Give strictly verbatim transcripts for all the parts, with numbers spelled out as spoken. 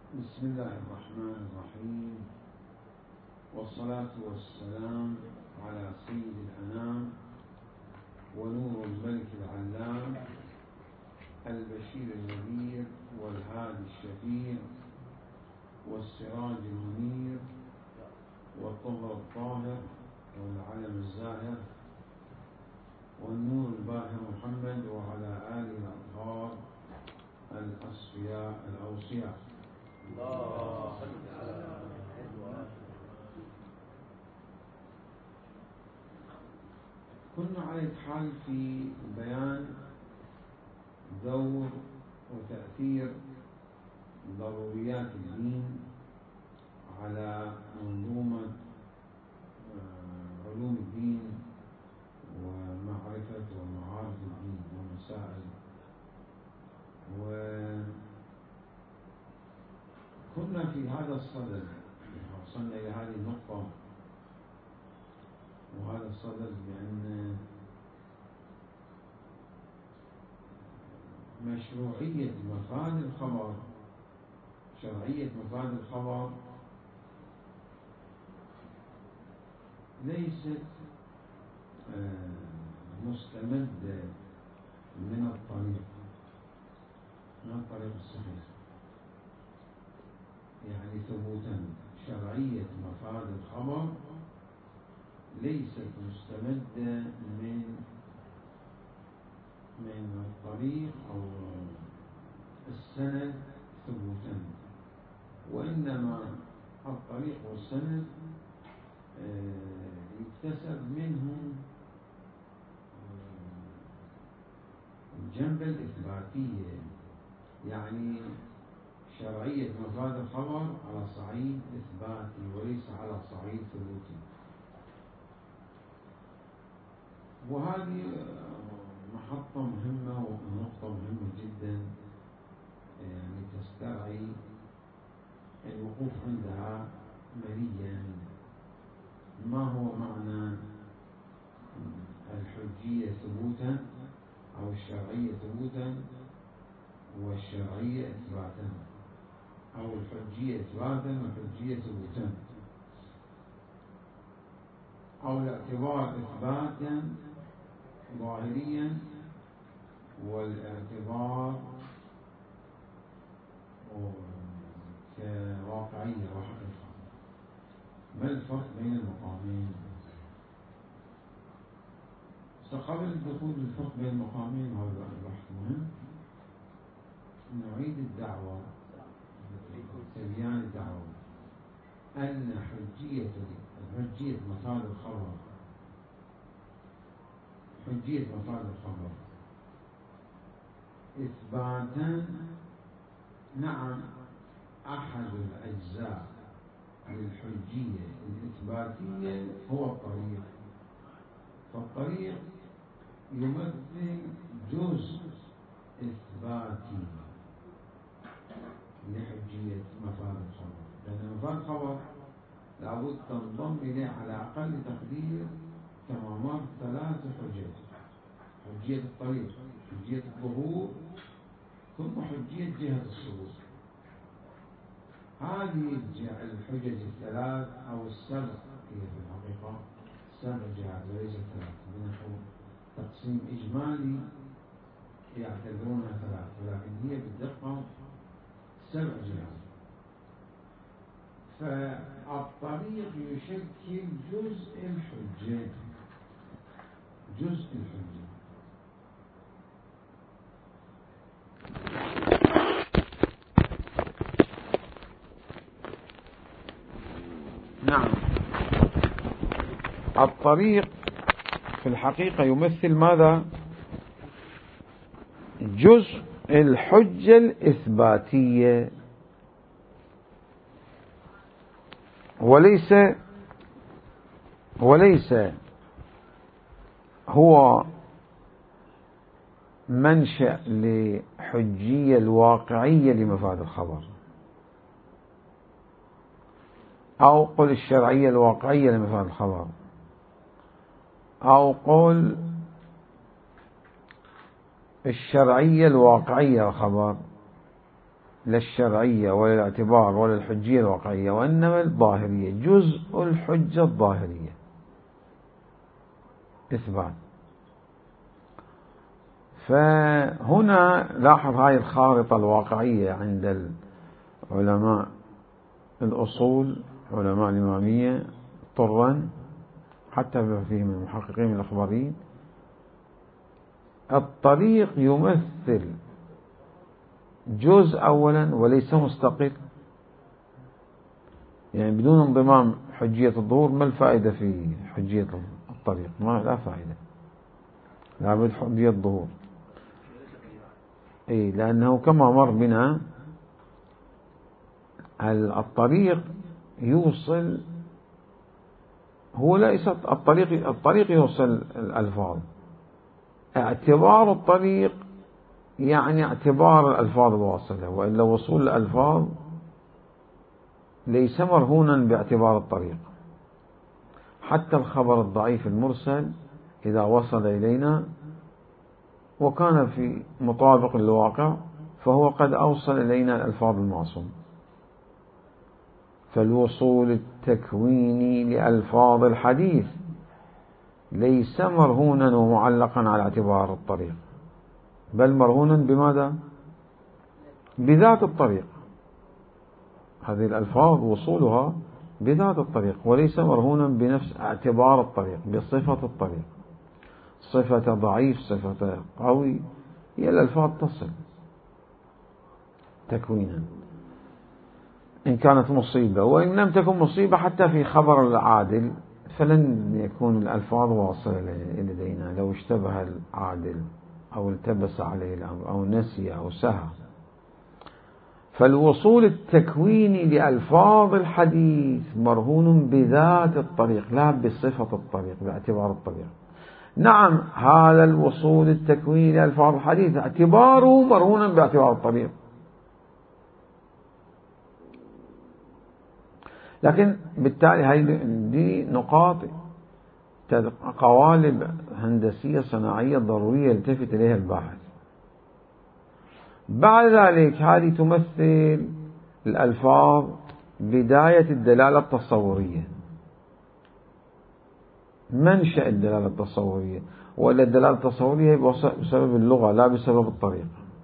بسم الله الرحمن الرحيم، والصلاة والسلام على سيد الأنام ونور الملك العلام البشير النذير والهادي الشفيع والسراج المنير والطهر الطاهر والعلم الزاهر والنور الباهر محمد وعلى آله الأطهار الأصفياء الأوصياء. كنا على حال في بيان دور وتأثير ضروريات الدين على منظومة علوم الدين ومعرفة ومعارف الدين ومسائل، وكنا في هذا الصدد وصلنا إلى هذه النقطة وهذا الصدد بأن مشروعية مفاد الخبر، شرعية مفاد الخبر ليست مستمدة من الطريق من الطريق الصحيح، يعني ثبوتا شرعية مفاد الخبر ليست مستمدة من من الطريق أو السند ثبوتا، وإنما الطريق والسند يكتسب منهم الجنبة الإثباتية، يعني شرعية مفاد الخبر على صعيد إثباتي وليس على صعيد ثبوتي. وهذه محطة مهمة ونقطة مهمة جدا، يعني تستدعي الوقوف عندها مليا. ما هو معنى الحجية ثبوتا أو الشرعية ثبوتا والشرعية إثباتا، أو الحجية إثباتا والحجية ثبوتا، أو الاعتبار إثباتا ظاهريا والاعتبار كواقعية وحقيقة. ما الفرق بين المقامين؟ قبل الدخول بالفرق بين المقامين، هذا البحث مهم، نعيد الدعوة تبيان الدعوة أن حجية حجية مفاد الخبر حجية مفاد الخبر إثباتا، نعم، أحد الأجزاء للحجية الإثباتية هو الطريق، فالطريق يمثل جزء إثباتي لحجية مفاد الخبر، لأن مفاد الخبر لابد تنضم إليه على أقل تقدير كما مر ثلاث حجج: حجية الطريق، حجية الظهور، ثم حجية جهة الصدور. هذه الحجج الثلاث أو السبع، هي في الحقيقة سبع جهات وليس ثلاث، بنحو تقسيم إجمالي يعتبرونها ثلاث، ولكن هي بالدقة سبع جهات. فالطريق يشكل جزء الحجة جزء الحجة نعم، الطريق في الحقيقة يمثل ماذا؟ جزء الحجة الإثباتية، وليس وليس هو منشأ لحجية الواقعية لمفاد الخبر، أو قل الشرعية الواقعية لمفاد الخبر، أو قل الشرعية الواقعية الخبر، لا الشرعية ولا الاعتبار ولا الحجية الواقعية، وإنما الظاهرية، جزء الحجة الظاهرية إثبات. فهنا لاحظ هاي الخارطة الواقعية عند العلماء الأصول، علماء الإمامية طرا حتى بما فيهم المحققين الأخباريين. الطريق يمثل جزء أولا وليس مستقل، يعني بدون انضمام حجية الظهور ما الفائدة في حجية الطريق؟ ما لا فائدة، لابد حجية الظهور. أي لأنه كما مر بنا الطريق يوصل، هو ليس الطريق الطريق يوصل الألفاظ، اعتبار الطريق يعني اعتبار الألفاظ الواصلة، وإلا وصول الألفاظ ليس مرهونا باعتبار الطريق. حتى الخبر الضعيف المرسل إذا وصل إلينا وكان في مطابق للواقع فهو قد أوصل إلينا الألفاظ المعصومة. فالوصول التكويني لألفاظ الحديث ليس مرهونا ومعلقا على اعتبار الطريق، بل مرهونا بماذا؟ بذات الطريق. هذه الألفاظ وصولها بذات الطريق، وليس مرهونا بنفس اعتبار الطريق، بصفة الطريق، صفة ضعيف صفة قوي، هي الألفاظ تصل تكوينا إن كانت مصيبة، وإن لم تكن مصيبة حتى في خبر العادل فلن يكون الألفاظ واصلة لدينا لو اشتبه العادل أو التبس عليه الأمر أو نسي أو سهى. فالوصول التكويني لألفاظ الحديث مرهون بذات الطريق لا بصفة الطريق، باعتبار الطريق. نعم هذا الوصول التكويني لألفاظ الحديث اعتباره مرهون باعتبار الطريق، لكن بالتالي هذه دي نقاط قوالب هندسية صناعية ضرورية يلتفت إليها الباحث. بعد ذلك هذه تمثل الألفاظ بداية الدلالة التصورية، منشأ الدلالة التصورية، ولا الدلالة التصورية بسبب اللغة لا بسبب الطريق.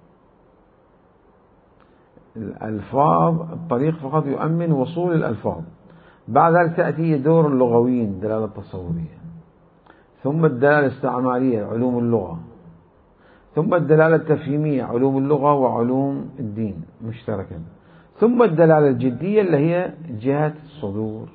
الألفاظ الطريق فقط يؤمن وصول الألفاظ، بعد ذلك تأتي دور اللغويين الدلالة التصورية، ثم الدلالة الاستعمالية علوم اللغة، ثم الدلالة التفهيمية علوم اللغة وعلوم الدين مشتركا، ثم الدلالة الجدية اللي هي جهة الصدور.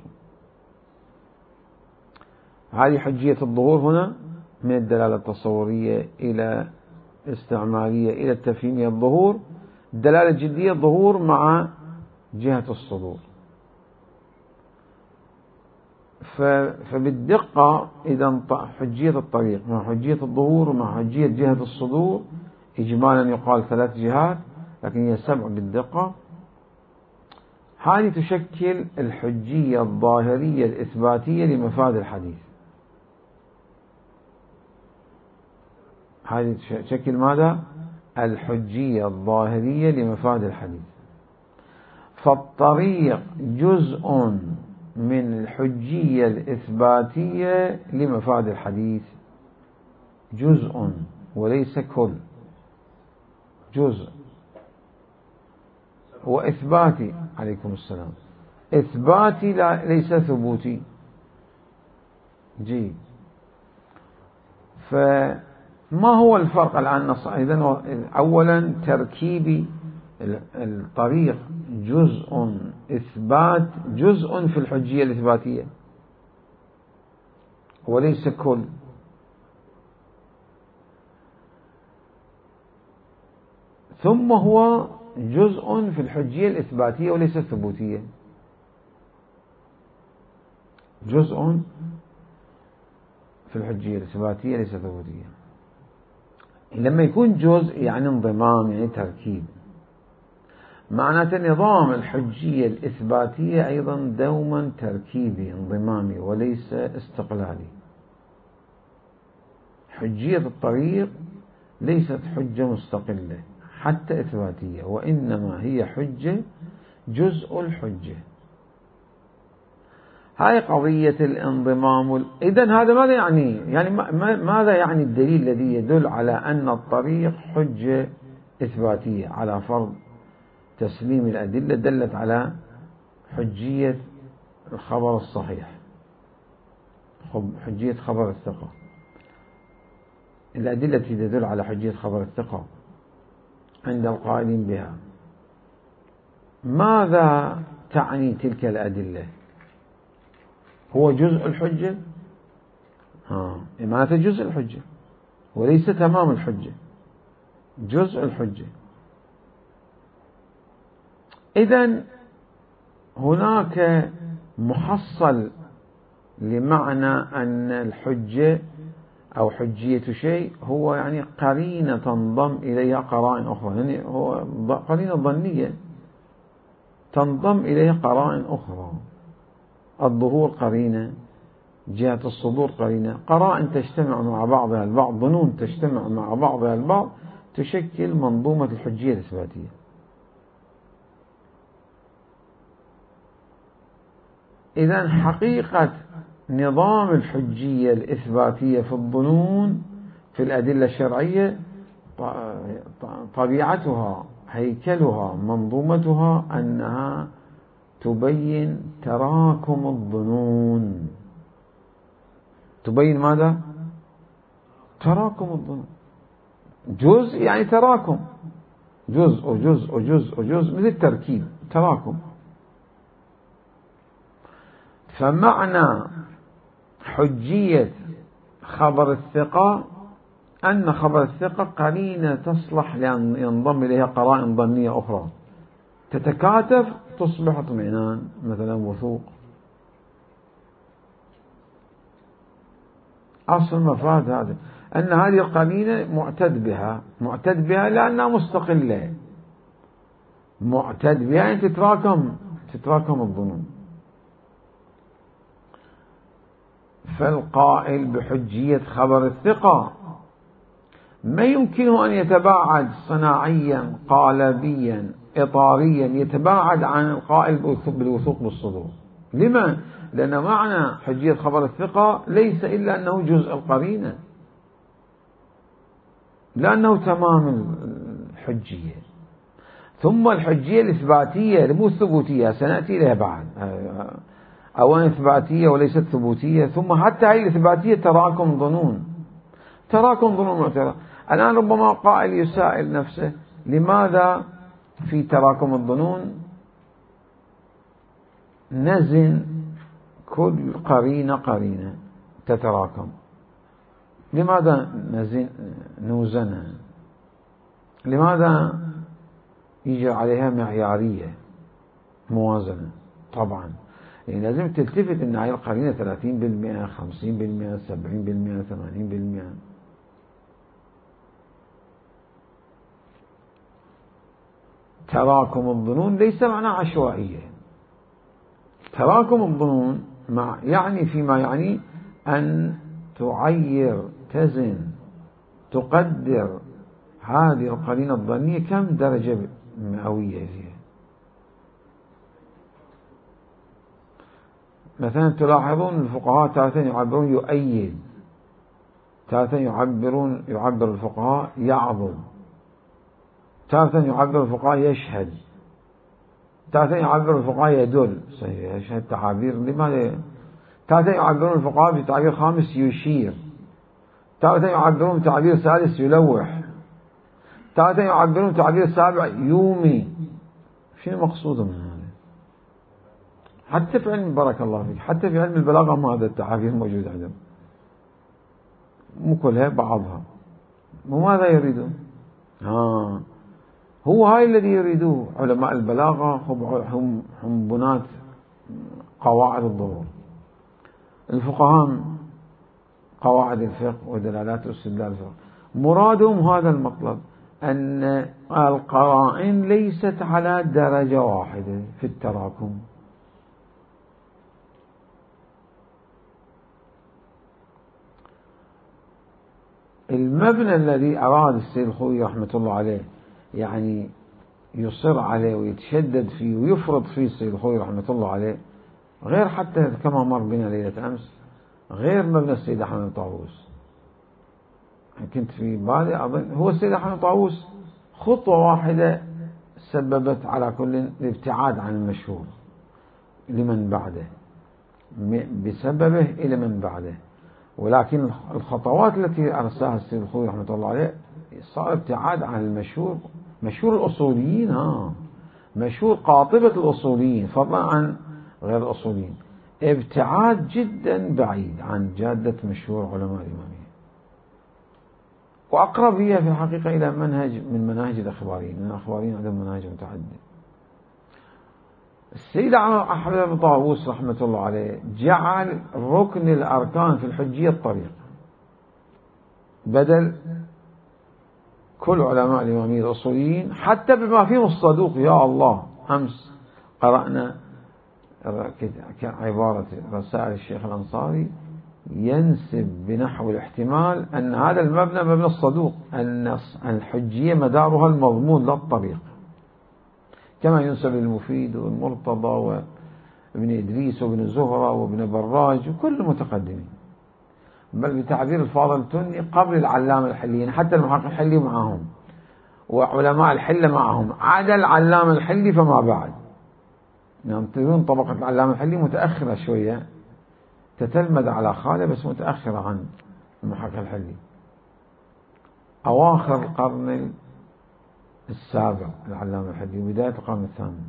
هذه حجية الظهور هنا من الدلالة التصورية إلى استعمالية إلى التفهيمية الظهور، الدلالة الجدية الظهور مع جهة الصدور. فبالدقة إذا حجية الطريق مع حجية الظهور ومع حجية جهة الصدور إجمالا يقال ثلاث جهات، لكن هي سبع بالدقة. هذه تشكل الحجية الظاهرية الإثباتية لمفاد الحديث. هذه تشكل ماذا؟ الحجية الظاهرية لمفاد الحديث. فالطريق جزء من الحجية الإثباتية لمفاد الحديث، جزء وليس كل، جزء. وإثباتي عليكم السلام، إثباتي لا ليس ثبوتي. جيد. فما هو الفرق الآن؟ إذن أولا تركيبي الطريق جزء إثبات، جزء في الحجية الإثباتية وليس كل. ثم هو جزء في الحجية الإثباتية وليس الثبوتية، جزء في الحجية الإثباتية ليس ثبوتية. لما يكون جزء يعني انضمام، يعني تركيب، معناته نظام الحجية الإثباتية أيضا دوما تركيبي انضمامي وليس استقلالي. حجية الطريق ليست حجة مستقلة، حتى إثباتية، وإنما هي حجة جزء الحجة. هاي قضية الانضمام. إذن هذا ماذا يعني؟ يعني ماذا يعني الدليل الذي يدل على أن الطريق حجة إثباتية على فرض تسليم الأدلة دلت على حجية الخبر الصحيح، حجية خبر الثقة، الأدلة التي تدل على حجية خبر الثقة عند القائلين بها. ماذا تعني تلك الأدلة؟ هو جزء الحجة؟ ها، معناته جزء الحجة وليس تمام الحجة، جزء الحجة. إذن هناك محصل لمعنى أن الحجة أو حجية شيء هو يعني قرينة تنضم إليها قرائن أخرى، يعني هو قرينة ظنية تنضم إليها قرائن أخرى. الظهور قرينة، جهة الصدور قرينة، قرائن تجتمع مع بعضها البعض، ظنون تجتمع مع بعضها البعض تشكل منظومة الحجية الإثباتية. إذن حقيقة نظام الحجية الإثباتية في الظنون في الأدلة الشرعية طبيعتها، هيكلها، منظومتها أنها تبين تراكم الظنون. تبين ماذا؟ تراكم الظنون. جزء يعني تراكم، جزء وجزء وجزء وجزء، مثل تركيب، تراكم. فمعنى حجية خبر الثقة أن خبر الثقة قرينة تصلح لأن ينضم إليها قرائن ظنية أخرى تتكاتف تصبح اطمئنان، مثلا وثوق. أصل المفاد هذا أن هذه القرينة معتد بها، معتد بها لأنها مستقلة، معتد بها يعني تتراكم تتراكم الظنون. فالقائل بحجية خبر الثقة ما يمكنه أن يتباعد صناعيا قالبيا إطاريا، يتباعد عن القائل بالوثوق بالصدور. لما؟ لأن معنى حجية خبر الثقة ليس إلا أنه جزء القرينة، لأنه تمام الحجية. ثم الحجية الإثباتية مو الثبوتية، سنأتي إليها بعد، أولا إثباتية وليست ثبوتية. ثم حتى هذه الإثباتية تراكم ظنون، تراكم ظنون معتبرة. الآن ربما قائل يسائل نفسه لماذا في تراكم الظنون نزن كل قرينة قرينة تتراكم؟ لماذا نزن نوزنها؟ لماذا يجي عليها معيارية موازنة؟ طبعا يعني لازم تلتفت أن هذه القرينة ثلاثين بالمئة، خمسين بالمئة، سبعين بالمئة، ثمانين بالمئة. تراكم الظنون ليس معنى عشوائية. تراكم الظنون مع يعني فيما يعني أن تعير، تزن، تقدر هذه القرينة الظنية كم درجة مئوية فيها. مثلا تلاحظون الفقهاء تارة يعبرون يؤيد، تارة يعبرون يعبر الفقهاء يعظم، تارة يعبر الفقهاء يشهد، تارة يعبر الفقهاء يدل. يشهد تعابير لماذا؟ تارة يعبرون الفقهاء بتعبير خامس يشير، تارة يعبرون بتعبير ثالث يلوح، تارة يعبرون بتعبير سابع يومي. شنو مقصود من هذا؟ حتى في علم بارك الله فيك، حتى في علم البلاغة ما هذا التعابير موجود عندهم، مو كلها بعضها. وماذا يريدون؟ ها هو هاي الذي يريدوه علماء البلاغة، هم هم بنات قواعد الظهور. الفقهاء قواعد الفقه ودلالات الاستدلال الفقه. مرادهم هذا المطلب، أن القرائن ليست على درجة واحدة في التراكم. المبنى الذي أراد السيد الخوئي رحمة الله عليه يعني يصر عليه ويتشدد فيه ويفرض فيه السيد الخوئي رحمة الله عليه، غير حتى كما مر بنا ليلة أمس، غير مبنى السيد أحمد بن طاووس. كنت في بالي أظن هو السيد أحمد بن طاووس خطوة واحدة سببت على كل الابتعاد عن المشهور لمن بعده، بسببه إلى من بعده، ولكن الخطوات التي أرساها السيد الخوئي رحمة الله عليه صار ابتعاد عن المشهور، مشهور الأصوليين، ها مشهور قاطبة الأصوليين فضلا عن غير الأصوليين، ابتعاد جدا بعيد عن جادة مشهور علماء الإمامية، وأقرب هي في الحقيقة إلى منهج من مناهج الأخباريين، من الأخباريين عندهم مناهج متعددة. السيد أحمد بن طاووس رحمة الله عليه جعل ركن الأركان في الحجية الطريق، بدل كل علماء الإمامية الأصوليين حتى بما فيهم الصدوق. يا الله، أمس قرأنا عبارة رسائل الشيخ الأنصاري ينسب بنحو الاحتمال أن هذا المبنى مبنى الصدوق، أن الحجية مدارها المضمون لا الطريق، كما ينسب المفيد والمرتضى وابن إدريس وابن زهرة وابن براج وكل المتقدمين، بل بتعبير الفاضل التوني قبل العلامة الحلي، حتى المحقق الحلي معهم وعلماء الحلة معهم، عدا العلامة الحلي فما بعد. يعني ترون طبقة العلامة الحلي متأخرة شوية، تتلمذ على خاله بس متأخرة عن المحقق الحلي، أواخر القرن السابع العلامة الحلي وبداية القرن الثامن.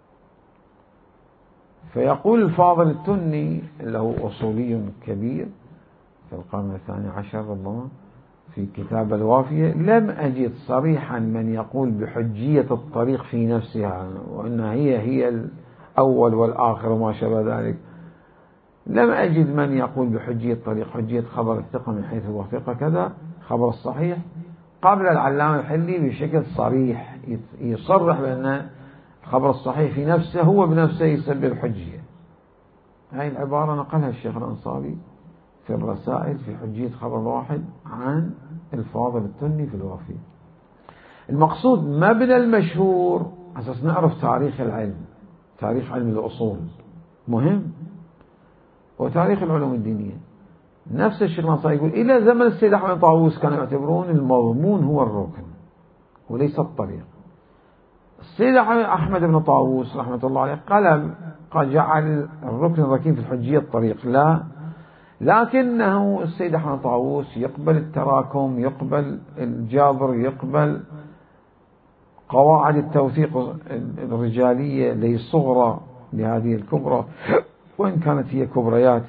فيقول الفاضل التوني اللي هو أصولي كبير في القرن الثاني عشر ربما في كتاب الوافية: لم أجد صريحا من يقول بحجية الطريق في نفسها وأنها هي هي الأول والآخر وما شابه ذلك. لم أجد من يقول بحجية الطريق، حجية خبر الثقة من حيث هو ثقة كذا، خبر الصحيح، قبل العلامة الحلي بشكل صريح يصرح بأن الخبر الصحيح في نفسه هو بنفسه يسبب حجية. هذه العبارة نقلها الشيخ الأنصاري في الرسائل في حجية خبر واحد عن الفاضل التوني في الوافية. المقصود مبنى المشهور أساس نعرف تاريخ العلم، تاريخ علم الأصول مهم، وتاريخ العلوم الدينية. نفس الشيخ الأنصاري يقول إلى زمن السيد أحمد بن طاووس كانوا يعتبرون المضمون هو الركن وليس الطريق. السيد أحمد بن طاووس رحمة الله عليه قال قد جعل الركن الركين في الحجية الطريق، لا، لكنه السيد أحمد بن طاووس يقبل التراكم، يقبل الجابر، يقبل قواعد التوثيق الرجالية اللي هي الصغرى لهذه الكبرى، وإن كانت هي كبريات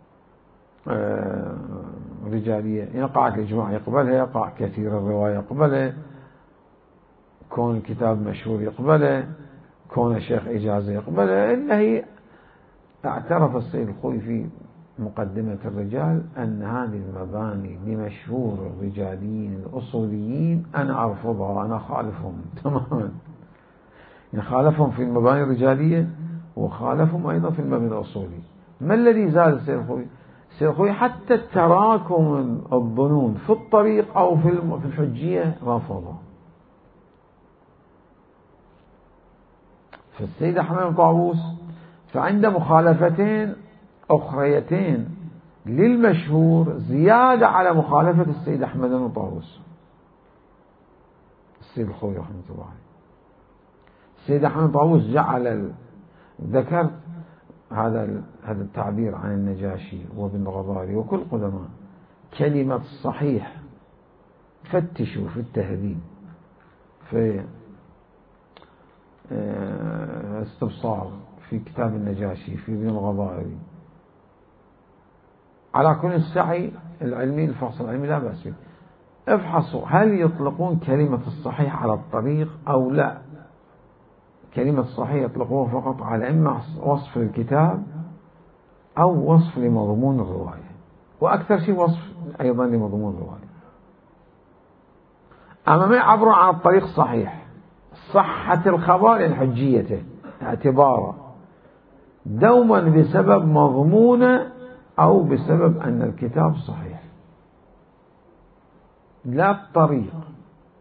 رجالية. يقع الإجماع يقبلها، يقع كثير الرواية يقبلها، كون الكتاب مشهور يقبله، كون شيخ إجازة يقبله، إلا هي اعترف السيد الخوئي في مقدمة الرجال أن هذه المباني لمشهور الرجاليين الأصوليين أنا أرفضها، أنا خالفهم تماما. يعني خالفهم في المباني الرجالية وخالفهم أيضا في المبنى الأصولي. ما الذي زاد السيد الخوئي؟ السيد الخوئي حتى التراكم الظنون في الطريق أو في الحجية رفضه. فالسيد أحمد بن طاووس فعند مخالفتين أخريتين للمشهور زيادة على مخالفة السيد أحمد بن طاووس السيد الخوئي رحمة الله عليه. السيد أحمد بن طاووس جعل ذكر هذا هذا التعبير عن النجاشي وابن الغضاري وكل قدماء، كلمة الصحيح فتشوا في التهذيب، في استبصار، في كتاب النجاشي، في ابن الغضاري، على كل السعي العلمي الفحص العلمي لا بأس به. افحصوا هل يطلقون كلمة الصحيح على الطريق أو لا. كلمة الصحيح يطلقوها فقط على إما وصف الكتاب أو وصف لمضمون الرواية، وأكثر شيء وصف أيضا لمضمون الرواية. أما ما يعبرون عن الطريق صحيح، صحة الخبر لحجيته اعتباره دوما بسبب مضمونه أو بسبب أن الكتاب صحيح، لا الطريق.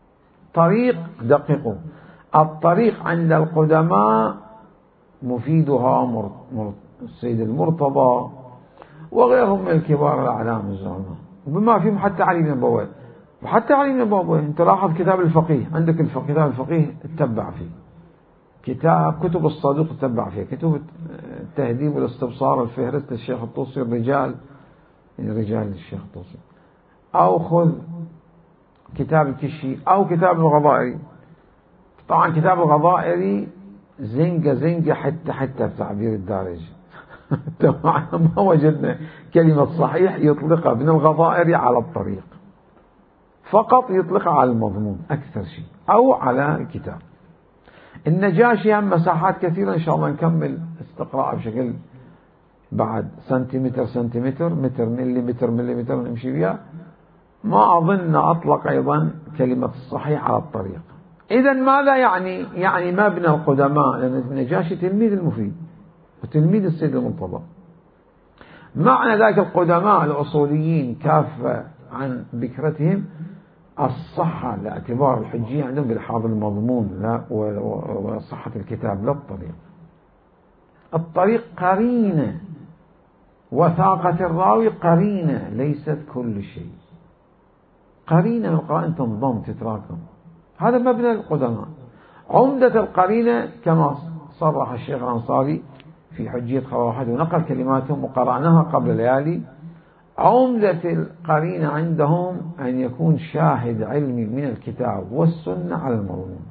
طريق دققوا، الطريق عند القدماء مفيدها السيد المرتضى وغيرهم من الكبار الأعلام الزعماء، وبما فيهم حتى علي بن بويه. وحتى علي بن بويه انت لاحظ كتاب الفقيه، عندك كتاب الفقيه اتبع فيه، كتاب كتب الصدوق اتبع فيه، كتب التهذيب والاستبصار الفهرست للشيخ الطوسي الرجال رجال الشيخ الطوسي، أو خذ كتاب الكشي أو كتاب الغضائري. طبعا كتاب الغضائري زنقة زنقة حتى حتى بتعبير الدارج ما وجدنا كلمة صحيح يطلقها من الغضائري على الطريق، فقط يطلقها على المضمون أكثر شيء أو على الكتاب. النجاشي هم مساحات كثيرة إن شاء الله نكمل استقراء بشكل بعد سنتيمتر سنتيمتر متر مليمتر مليمتر نمشي بها. ما أظن أطلق أيضا كلمة الصحيح على الطريق. إذا ماذا يعني؟ يعني مبنى القدماء، لأن النجاشي تلميذ المفيد وتلميذ السيد المرتضى. معنى ذلك القدماء الأصوليين كافة عن بكرتهم الصحة لاعتبار الحجية عندهم بالحاضر المضمون لا وصحة الكتاب لا الطريق. الطريق قرينة، وثاقة الراوي قرينة ليست كل شيء، قرينة من القرائن تنضم تتراكم، هذا مبنى القدماء. عمدة القرينة كما صرح الشيخ الأنصاري في حجية خبر واحد ونقل كلماتهم وقرأناها قبل ليالي، عمدة القرينة عندهم أن يكون شاهد علمي من الكتاب والسنة على المضمون.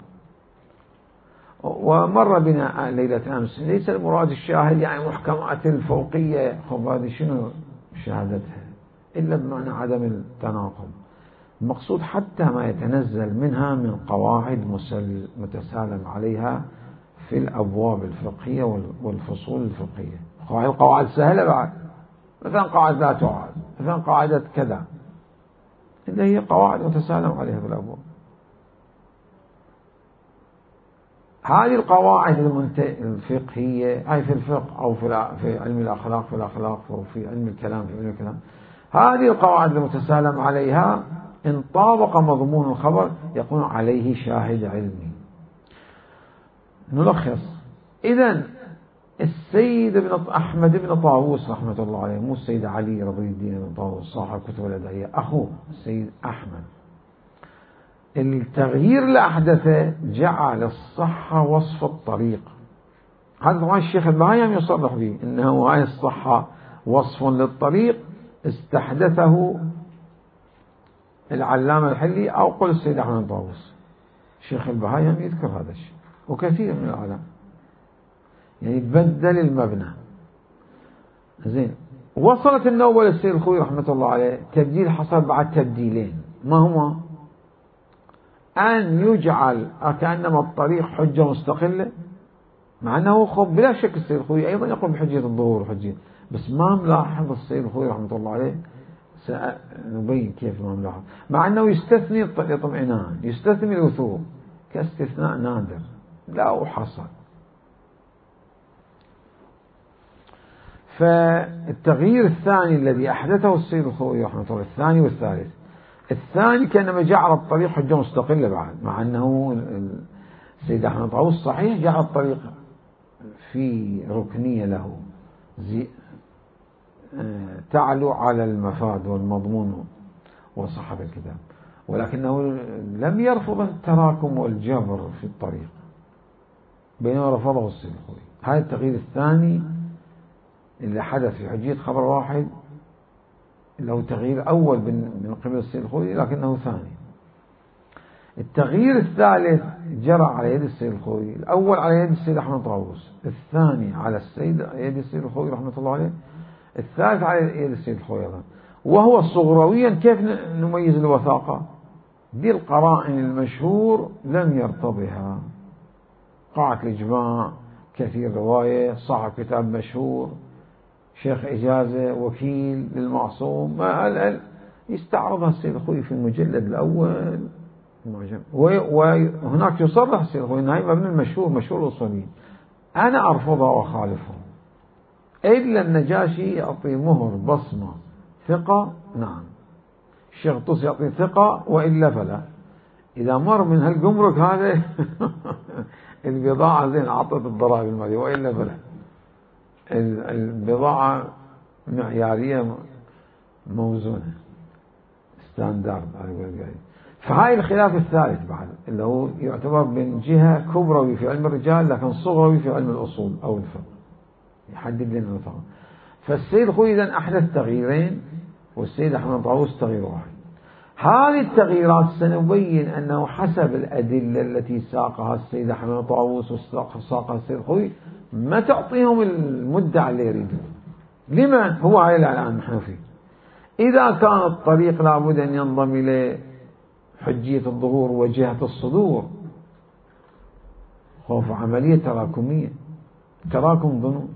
ومر بنا ليلة أمس ليس المراد الشاهد يعني محكمات الفوقية، خب هذه شنو شهادتها إلا بمعنى عدم التناقض. المقصود حتى ما يتنزل منها من قواعد متسالم عليها في الأبواب الفقهية والفصول الفقهية، قواعد قواعد سهلة بعد، مثلا قواعد لا تعاد، مثلا قاعدة كذا، اللي هي قواعد متسالم عليها في الأبواب. هذه القواعد الفقهية أي في الفقه أو في علم الأخلاق في الأخلاق أو في علم الكلام في علم الكلام، هذه القواعد المتسالم عليها إن طابق مضمون الخبر يكون عليه شاهد علمي. نلخص، إذن السيد ابن أحمد بن طاووس رحمة الله عليه، مو السيد علي رضي الدين بن طاووس صاحب كتب الأدعية، أخوه السيد أحمد، التغيير اللي أحدثه جعل الصحة وصف الطريق. هذا طبعا الشيخ البهايم يصرح به إنه هاي الصحة وصف للطريق استحدثه العلامة الحلي أو قل السيد أحمد بن طاووس. الشيخ البهايم يذكر هذا الشيء وكثير من العلماء، يعني بدل المبنى. زين، وصلت النوبة للسيد الخوي رحمة الله عليه تبديل حصل بعد تبديلين، ما هما؟ أن يجعل كأنما الطريق حجة مستقلة، مع أنه خب بلا شك السيد الخوي أيضا يقول بحجية الظهور وحجية، بس ما ملاحظ السيد الخوي رحمة الله عليه، سنبين كيف ما ملاحظ، مع أنه يستثني الاطمئنان، يستثني الوثوق كاستثناء نادر لا حصل. فالتغيير الثاني الذي أحدثه السيد الخوي رحمة الله، الثاني والثالث، الثاني كأنما جعل الطريق حجة مستقلة بعد، مع أنه السيد أحمد طاووس صحيح جعل الطريق في ركنية له زي تعلو على المفاد والمضمون وصحة الكتاب، ولكنه لم يرفض التراكم والجبر في الطريق، بينما رفضه السيد الخوي. هذا التغيير الثاني اللي حدث في حجية خبر واحد له تغيير أول من قبل السيد الخوي لكنه ثاني. التغيير الثالث جرى على يد السيد الخوي، الأول على يد السيد أحمد طاووس، الثاني على السيد يد السيد الخوي رحمة الله عليه، الثالث على يد السيد الخوي أيضا. وهو صغرويا كيف نميز الوثاقة؟ دي القرائن المشهور لم يرتضها، قاعة الإجماع، كثير رواية، صاحب كتاب مشهور، شيخ إجازة، وكيل للمعصوم، ما يستعرضها السيد الخوي في المجلد الأول وهناك يصرح السيد الخوي أنها مبنى المشهور مشهور الأصوليين. أنا أرفضها وأخالفهم، إلا النجاشي يعطي مهر بصمة ثقة، نعم الشيخ الطوسي يعطي ثقة وإلا فلا. إذا مر من هالجمرك هذا البضاعة زين عطت الضرائب المالية، وإلا فلا. البضاعة معيارية موزونة ستاندرد. فهاي الخلاف الثالث بعد اللي هو يعتبر من جهة كبروي في علم الرجال لكن صغروي في علم الأصول أو الفقه، يحدد لنا الفرق. فالسيد خوي إذن أحدث تغييرين والسيد أحمد طاووس تغيير واحد. هذه التغييرات سنبين أنه حسب الأدلة التي ساقها السيد أحمد طاووس وساقها السيد خوي ما تعطيهم المدة اللي يريدون. لما هو هاي الآن نحن فيه؟ إذا كان الطريق لابد أن ينضم إلى حجية الظهور وجهة الصدور، خوف عملية تراكمية، تراكم ظنون.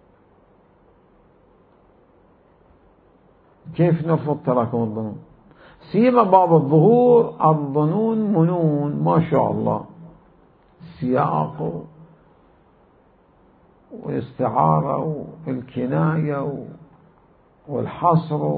كيف نرفض تراكم الظنون؟ سيما باب الظهور الظنون منون ما شاء الله، سياق والاستعارة والكناية والحصر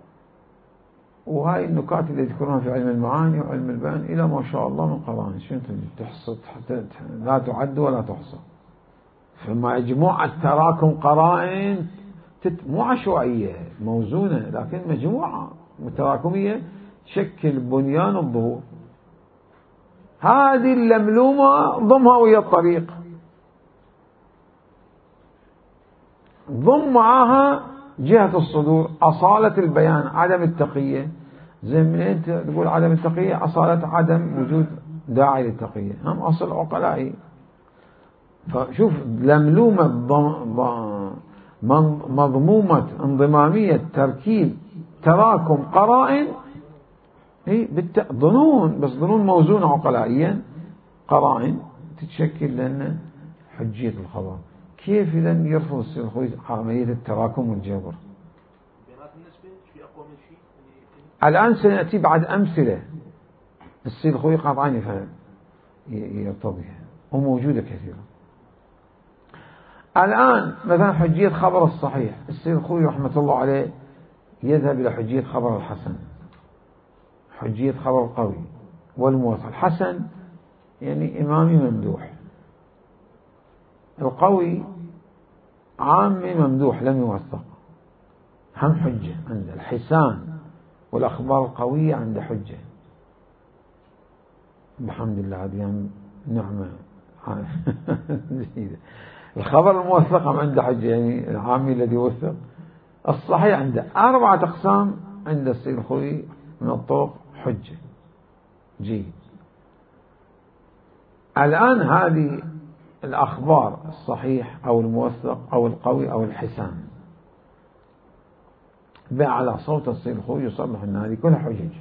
وهاي النكات اللي يذكرونها في علم المعاني وعلم البيان إلى ما شاء الله من قرائن شنو تحصى حتى لا تعد ولا تحصى. فمجموعة تراكم قرائن مو عشوائية موزونة لكن مجموعة متراكمية تشكل بنيان الظهور. هذه اللملومة ضمها ويا الطريق، ضم معها جهة الصدور، أصالة البيان، عدم التقية. زي من أنت تقول عدم التقية، أصالة عدم وجود داعي للتقية، هم أصل عقلائي. فشوف لملومة مضمومة انضمامية تركيب تراكم قرائن ظنون، بس ظنون موزونة عقلائيا، قرائن تتشكل لنا حجية الخبر. كيف إذا يرفض السيد الخوي عملية التراكم والجبر؟ الآن سنأتي بعد أمثلة السيد الخوي قطعا يرتضيها وموجودة كثيرة. الآن مثلا حجية خبر الصحيح، السيد الخوي رحمة الله عليه يذهب إلى حجية خبر الحسن، حجية خبر القوي والموثق. الحسن يعني إمامي ممدوح، القوي عامي ممدوح لم يوثق، هم حجة عند الحسان والأخبار القوية عند حجة بحمد الله. هذه نعمة جيدة. الخبر الموثق هم عنده حجة، يعني العامي الذي وثق. الصحيح عنده أربعة أقسام عند السيد الخوي من الطرق حجة. جيد. الآن هذه الأخبار الصحيح أو الموثق أو القوي أو الحسان على صوت السيد الخوي يصرح أن هذه كلها حجج.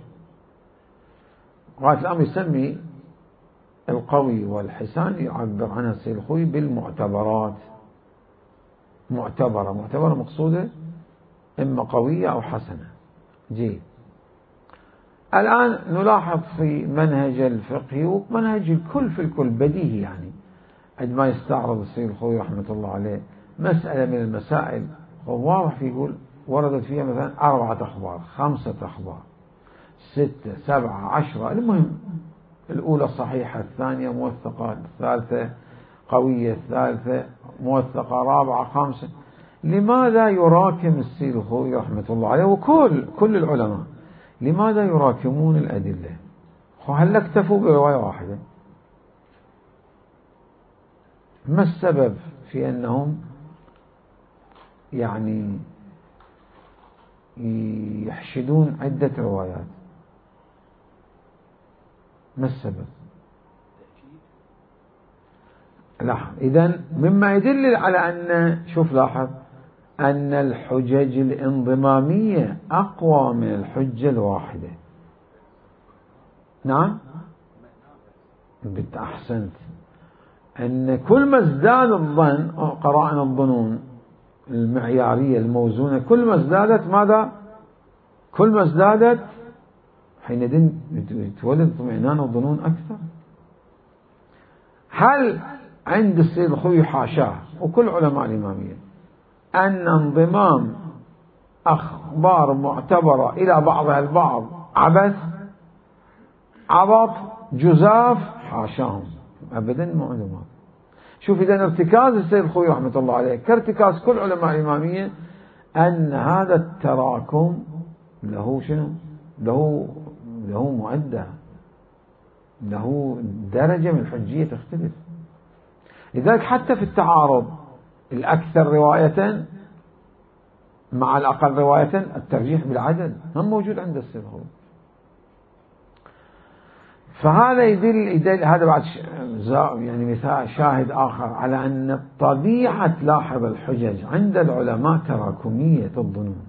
غاية الأمر يسمي القوي والحسان يعبر عنها السيد الخوي بالمعتبرات. معتبرة، معتبرة مقصودة إما قوية أو حسنة. جيد. الآن نلاحظ في منهج الفقه ومنهج الكل في الكل بديهي، يعني عندما يستعرض السيد الخوي رحمة الله عليه مسألة من المسائل واضح في يقول وردت فيها مثلا أربعة أخبار، خمسة أخبار، ستة، سبعة، عشرة، المهم الأولى صحيحة، الثانية موثقة، الثالثة قوية، الثالثة موثقة، رابعة، خامسة. لماذا يراكم السيد الخوي رحمة الله عليه وكل كل العلماء لماذا يراكمون الأدلة؟ هل اكتفوا برواية واحدة؟ ما السبب في أنهم يعني يحشدون عدة روايات؟ ما السبب؟ لاحظ إذن مما يدل على أن شوف لاحظ أن الحجج الانضمامية أقوى من الحجة الواحدة. نعم أحسنت. أن كل ما ازداد الظن قرائن الظنون المعيارية الموزونة كل ما ازدادت ماذا؟ كل ما ازدادت حينئذ تولد اطمئنان الظنون أكثر. هل عند السيد الخوي حاشاه وكل علماء الإمامية أن انضمام أخبار معتبرة إلى بعضها البعض عبث عبط جزاف حاشاهم أبدا ما عندهم. شوف إذا ارتكاز السيد الخوئي رحمة الله عليه كارتكاز كل علماء الإمامية أن هذا التراكم له شنو؟ له له مؤدى، له درجة من الحجية تختلف. لذلك حتى في التعارض الأكثر رواية مع الأقل رواية الترجيح بالعدل هم موجود عند السيد الخوئي. فهذا يدل, يدل هذا بعد يعني مثال شاهد آخر على أن طبيعة لاحظ الحجج عند العلماء تراكمية الظنون.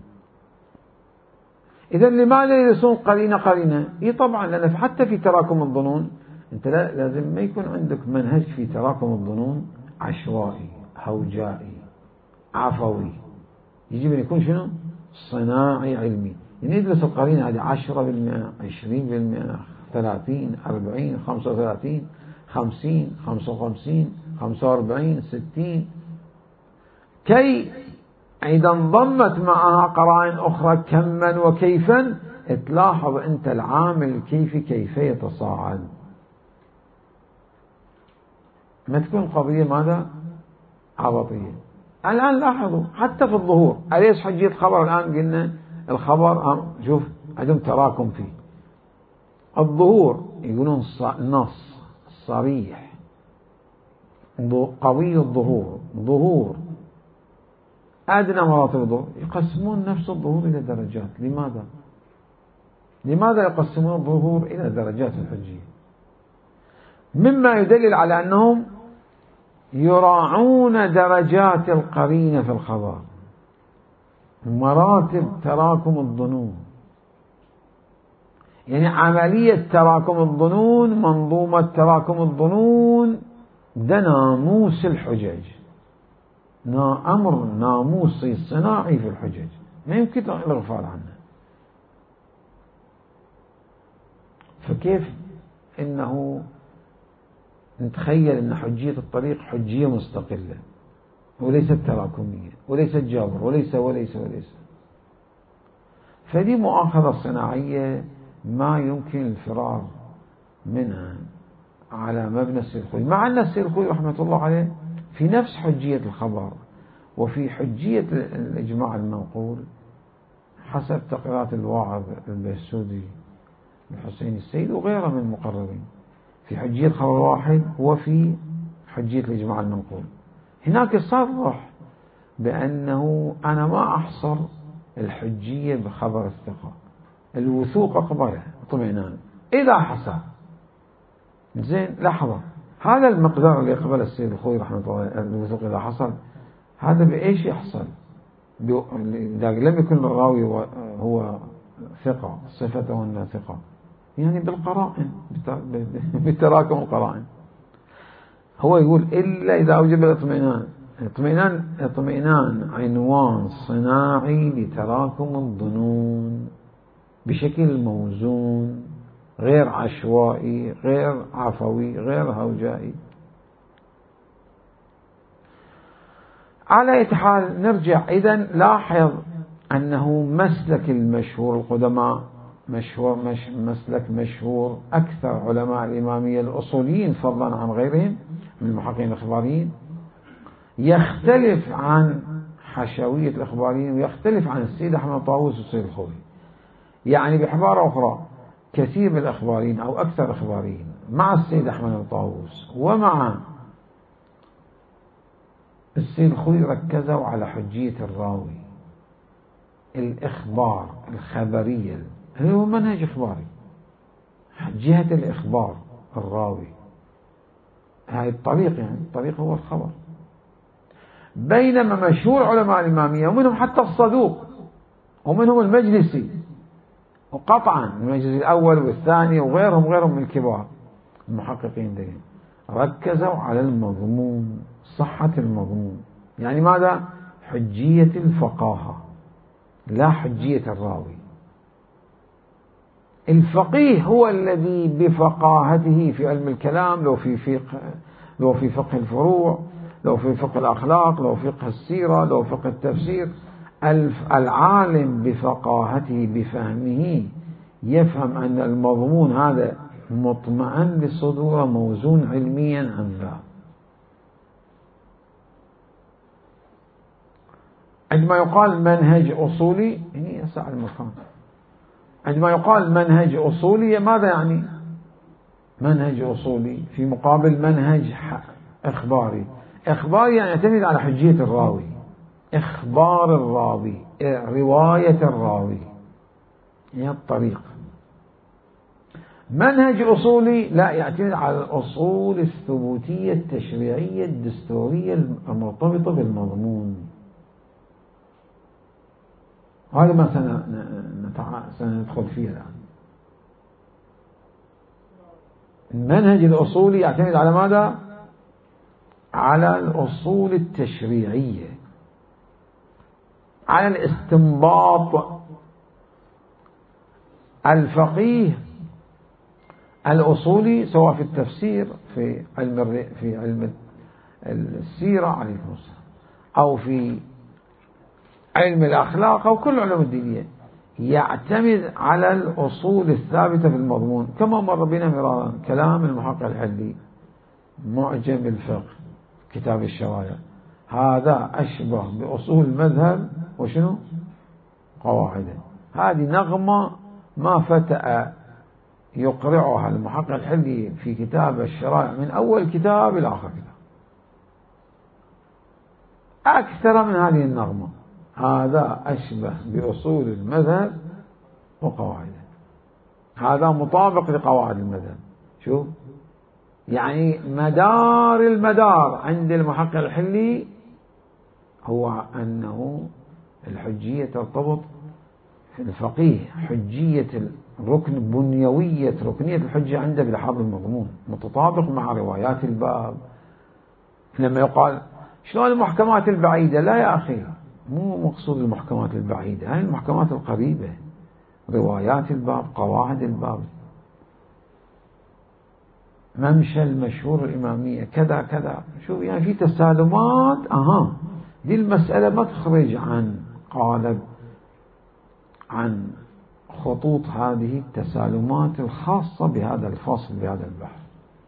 إذا لماذا يدرسون قرينة قرينة؟ إيه طبعا لأن حتى في تراكم الظنون أنت لازم ما يكون عندك منهج في تراكم الظنون عشوائي هوجائي عفوي، يجب أن يكون شنو؟ صناعي علمي. يعني يدرس القرينة هذه عشرة بالمئة عشرين بالمئة ثلاثين أربعين خمسة وثلاثين خمسين خمسة وخمسين خمسة وأربعين ستين كي إذا انضمت معها قرائن أخرى كما وكيفا تلاحظ أنت العامل الكيفي كيف يتصاعد. ما تكون قضية ماذا؟ عبطية. الآن لاحظوا حتى في الظهور أليس حجية خبر الآن قلنا الخبر شوف عندهم تراكم فيه. الظهور يقولون نص صريح قوي الظهور ظهور أدنى مراتب الظهور يقسمون نفس الظهور إلى درجات. لماذا؟ لماذا يقسمون الظهور إلى درجات الحجية؟ مما يدلل على أنهم يراعون درجات القرينة في الخبر مراتب تراكم الظنون. يعني عملية تراكم الظنون منظومة تراكم الظنون ده ناموس الحجج، أمر ناموسي صناعي في الحجج ما يمكن الغفال عنه. فكيف إنه نتخيل أن حجية الطريق حجية مستقلة وليست تراكمية وليست جابر وليس وليس وليس فدي مؤاخذة صناعية ما يمكن الفرار منها على مبنى السيد الخوئي. مع أن السيد الخوئي رحمة الله عليه في نفس حجية الخبر وفي حجية الإجماع المنقول حسب تقريرات الواعظ البيسودي الحسين السيد وغيره من المقررين في حجية خبر واحد وفي حجية الإجماع المنقول. هناك صرح بأنه أنا ما أحصر الحجية بخبر الثقة، الوثوق أقبله اطمئنان إذا حصل. زين لحظة، هذا المقدار اللي يقبل السيد الخوئي رحمه الله الوثوق إذا حصل هذا بإيش يحصل؟ إذا لم يكن الراوي هو ثقة صفته أنه ثقة يعني بالقرائن بتراكم القرائن. هو يقول إلا إذا أوجب الاطمئنان. اطمئنان اطمئنان عنوان صناعي لتراكم الظنون بشكل موزون غير عشوائي غير عفوي غير هوجائي. على أي حال نرجع إذن لاحظ أنه مسلك المشهور القدماء مشهور مش مسلك مشهور أكثر علماء الإمامية الأصوليين فضلا عن غيرهم من المحققين الإخباريين يختلف عن حشوية الإخباريين ويختلف عن السيد أحمد طاووس والسيد الخوئي. يعني بعبارة أخرى كثير من الإخباريين أو أكثر الإخباريين مع السيد أحمد طاووس ومع السيد الخوئي ركزوا على حجية الراوي الإخبار الخبرية هو منهج إخباري جهة الإخبار الراوي هاي الطريق يعني الطريق هو الخبر. بينما مشهور علماء الإمامية ومنهم حتى الصدوق ومنهم المجلسي وقطعا المجلس الأول والثاني وغيرهم غيرهم من الكبار المحققين دين ركزوا على المضمون صحة المضمون. يعني ماذا؟ حجية الفقاهة لا حجية الراوي. الفقيه هو الذي بفقاهته في علم الكلام لو في فقه لو في فقه الفروع لو في فقه الأخلاق لو فقه السيرة لو فقه التفسير العالم بفقاهته بفهمه يفهم أن المضمون هذا مطمئن بصدوره موزون علميا عن ذا. عندما يقال منهج أصولي يعني يسع المكان. عندما يقال منهج أصولي ماذا يعني؟ منهج أصولي في مقابل منهج إخباري. إخباري يعني يعتمد على حجية الراوي، إخبار الراوي، رواية الراوي، هي الطريق. منهج أصولي لا، يعتمد على الأصول الثبوتية التشريعية الدستورية المرتبطة بالمضمون. هذا ما سندخل فيه الآن. المنهج الأصولي يعتمد على ماذا؟ على الأصول التشريعية، على الاستنباط. الفقيه الأصولي سواء في التفسير في علم في علم السيرة عليكم السلام، أو في علم الأخلاق أو كل العلوم الدينية، يعتمد على الأصول الثابتة في المضمون. كما مر بنا مرارا كلام المحقق الحلي معجم الفقه كتاب الشرائع، هذا أشبه بأصول المذهب وشنو؟ قواعده. هذه نغمة ما فتأ يقرعها المحقق الحلي في كتاب الشرائع من أول كتاب إلى آخر كتاب، أكثر من هذه النغمة. هذا أشبه بأصول المذهب وقواعده، هذا مطابق لقواعد المذهب. شوف يعني مدار المدار عند المحقق الحلي هو أنه الحجية ترتبط في الفقيه، حجية الركن، بنيوية ركنية الحجة عنده بلحاظ المضمون متطابق مع روايات الباب. لما يقال شلون المحكمات البعيدة، لا يا أخي، مو مقصود المحكمات البعيدة، هاي المحكمات القريبة، روايات الباب، قواعد الباب، ممشى المشهور الإمامية كذا كذا. شوف يعني في تسالمات. أها دي المسألة ما تخرج عن قالب، عن خطوط هذه التسالمات الخاصة بهذا الفصل بهذا البحث.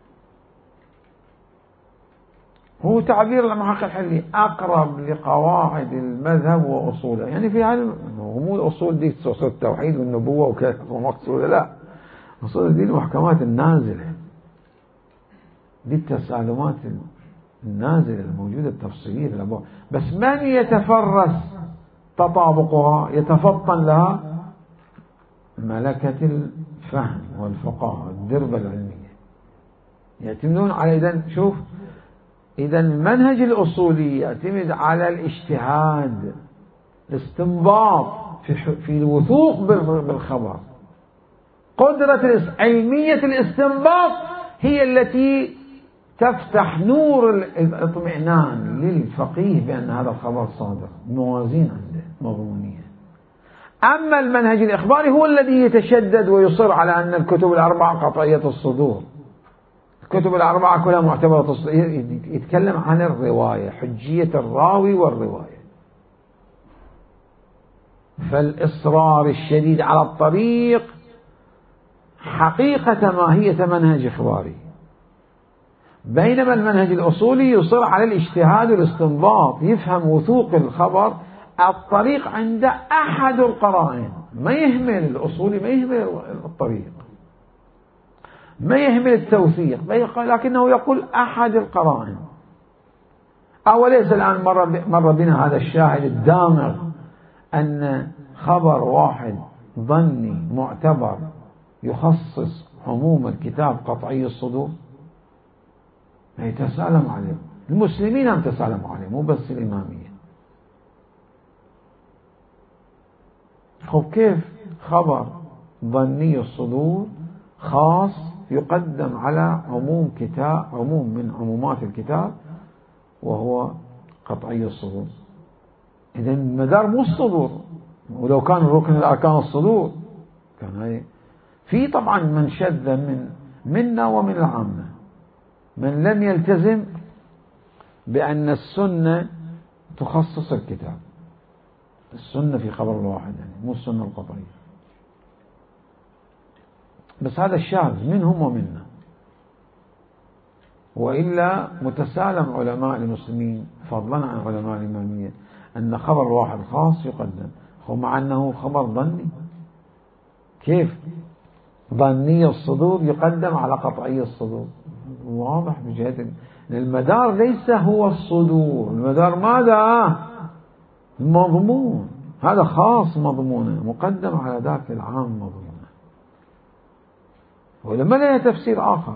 هو تعبير المحقق الحلي أقرب لقواعد المذهب وأصوله، يعني في علم مو الأصول دي أصول التوحيد والنبوة وكذا ومقصودة، لا، أصول دي المحكمات النازلة، دي التسالمات النازلة الموجودة التفصيلية في الأبواب. بس من يتفرس تطابقها يتفطن لها؟ ملكة الفهم والفقه الدربة العلمية، يعتمدون على. إذن شوف، إذا المنهج الأصولي يعتمد على الاجتهاد، الاستنباط في في الوثوق بالخبر. قدرة علمية الاستنباط هي التي تفتح نور الاطمئنان للفقيه بأن هذا الخبر صادق، موازين عنده مضمونية. أما المنهج الإخباري هو الذي يتشدد ويصر على أن الكتب الأربعة قطعية الصدور، الكتب الأربعة كلها معتبرة الصدور، يتكلم عن الرواية، حجية الراوي والرواية. فالإصرار الشديد على الطريق حقيقة ماهية منهج إخباري، بينما المنهج الأصولي يصر على الاجتهاد والاستنباط، يفهم وثوق الخبر. الطريق عند أحد القرائن، ما يهمل الأصولي، ما يهمل الطريق، ما يهمل التوثيق، لكنه يقول أحد القرائن. أوليس الآن مر مر بنا هذا الشاهد الدامغ أن خبر واحد ظني معتبر يخصص عموم الكتاب قطعي الصدور؟ يتسالم عليه المسلمين، هم تسالموا عليه، مو بس الإمامية. خب كيف خبر ظني الصدور خاص يقدم على عموم كتاب، عموم من عمومات الكتاب وهو قطعي الصدور؟ إذن المدار مو الصدور، ولو كان الركن الأركان الصدور كان هاي. في طبعا من شذ من منا ومن العامة، من لم يلتزم بأن السنة تخصص الكتاب، السنة في خبر الواحد يعني مو السنة القطعية. بس هذا الشاذ منهم ومنا، وإلا متسالم علماء المسلمين فضلا عن علماء الإمامية أن خبر واحد خاص يقدم، ومع أنه خبر ظني. كيف ظني الصدور يقدم على قطعي الصدور؟ واضح بجهة المدار ليس هو الصدور، المدار ماذا؟ مضمون، هذا خاص مضمونه مقدم على ذاك العام مضمونه، ولما له تفسير آخر.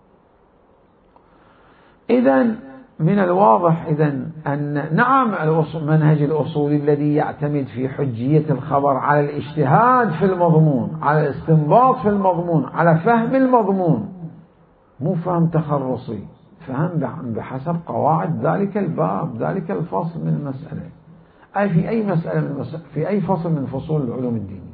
إذن من الواضح إذن أن نعم المنهج الأصولي الذي يعتمد في حجية الخبر على الاجتهاد في المضمون، على الاستنباط في المضمون، على فهم المضمون، مو فهم تخرصي، فهم بحسب قواعد ذلك الباب ذلك الفصل من المسألة، أي في أي مسألة من مسألة في أي فصل من فصول العلوم الدينية،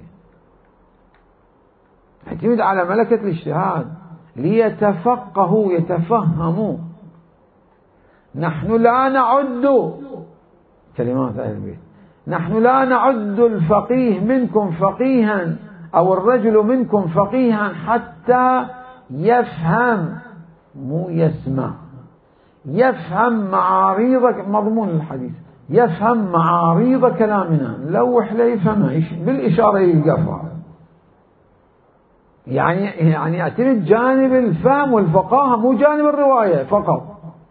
يعتمد على ملكة الاجتهاد ليتفقهوا يتفهموا. نحن لا نعد كلمات أهل البيت، نحن لا نعد الفقيه منكم فقيها أو الرجل منكم فقيها حتى يفهم، مو يسمع، يفهم معاريض مضمون الحديث، يفهم معاريض كلامنا، لوح لا يفهمها بالإشارة يلقفها، يعني يعني يعتمد جانب الفهم والفقاهة مو جانب الرواية فقط،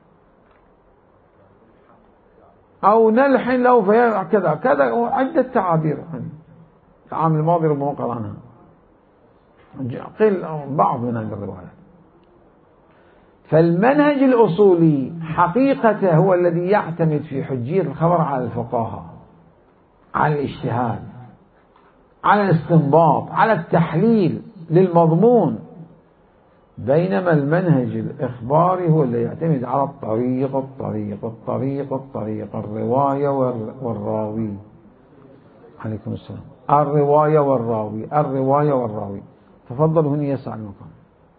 أو نلحن له في كذا كذا عدة تعابير. العام الماضي ربما قرأناها، قيل بعض من هذه الروايات. فالمنهج الأصولي حقيقته هو الذي يعتمد في حجية الخبر على الفقاهة، على الاجتهاد، على الاستنباط، على التحليل للمضمون، بينما المنهج الإخباري هو الذي يعتمد على الطريق الطريق الطريق الطريق الرواية والراوي. عليكم السلام. الرواية والراوي الرواية والراوي تفضلوا هنا يسع المكان.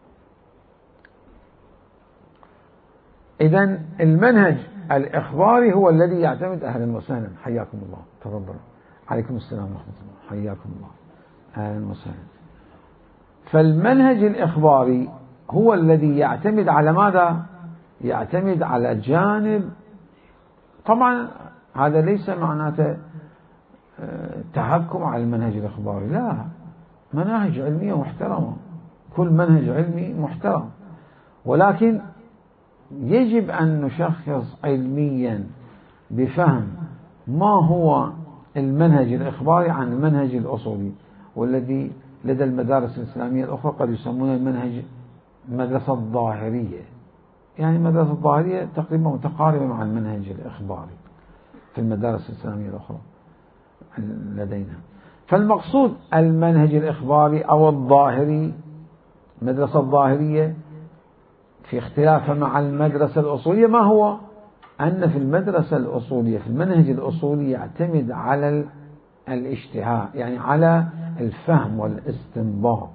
إذن المنهج الإخباري هو الذي يعتمد. أهلا وسهلا، حياكم الله، تفضلوا. عليكم السلام ورحمة الله، حياكم الله، أهلا وسهلا. فالمنهج الإخباري هو الذي يعتمد على ماذا؟ يعتمد على جانب، طبعا هذا ليس معناته تحكم على المنهج الإخباري، لا، مناهج علمية محترمة، كل منهج علمي محترم، ولكن يجب أن نشخص علميا بفهم ما هو المنهج الإخباري عن المنهج الأصولي، والذي لدى المدارس الإسلامية الأخرى قد يسمون المنهج المدرسة الظاهرية، يعني المدرسة الظاهرية تقريبا متقاربة مع المنهج الإخباري في المدارس الإسلامية الأخرى لدينا. فالمقصود المنهج الإخباري أو الظاهري، المدرسة الظاهرية في اختلافها مع المدرسة الأصولية ما هو؟ أن في المدرسة الأصولية في المنهج الأصولي يعتمد على الاجتهاد، يعني على الفهم والاستنباط،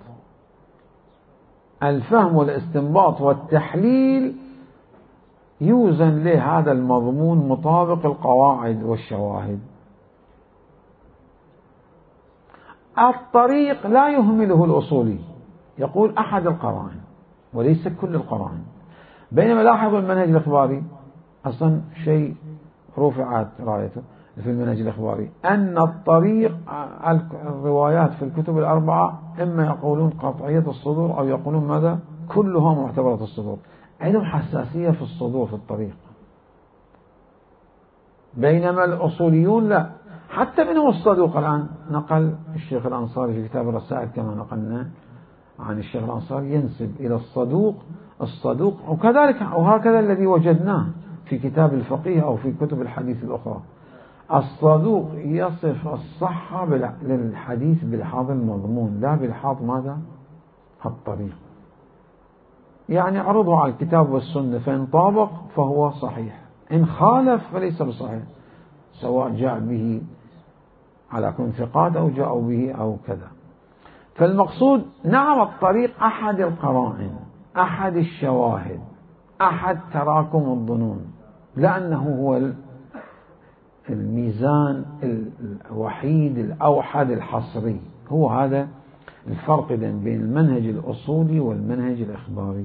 الفهم والاستنباط والتحليل، يوزن له هذا المضمون مطابق القواعد والشواهد. الطريق لا يهمله الأصولي، يقول أحد القرائن وليس كل القرائن، بينما لاحظوا المنهج الإخباري أصلا شيء رفعت رايته في المنهج الإخباري أن الطريق، الروايات في الكتب الأربعة إما يقولون قطعية الصدور أو يقولون ماذا؟ كلها معتبرة الصدور، عندهم حساسية في الصدور في الطريق، بينما الأصوليون لا، حتى منهم الصدوق. الآن نقل الشيخ الأنصاري في كتاب الرسائل كما نقلنا عن الشيخ الأنصاري ينسب إلى الصدوق الصدوق، وكذلك وهكذا الذي وجدناه في كتاب الفقيه أو في كتب الحديث الأخرى، الصدوق يصف الصحة للحديث بلحاظ المضمون لا بلحاظ ماذا؟ الطريق، يعني عرضه على الكتاب والسنة، فإن طابق فهو صحيح، إن خالف فليس بصحيح، سواء جاء به على كون ثقات أو جاءوا به أو كذا. فالمقصود نعم الطريق أحد القرائن، أحد الشواهد، أحد تراكم الظنون، لأنه هو الميزان الوحيد الأوحد الحصري، هو هذا الفرق إذن بين المنهج الأصولي والمنهج الإخباري.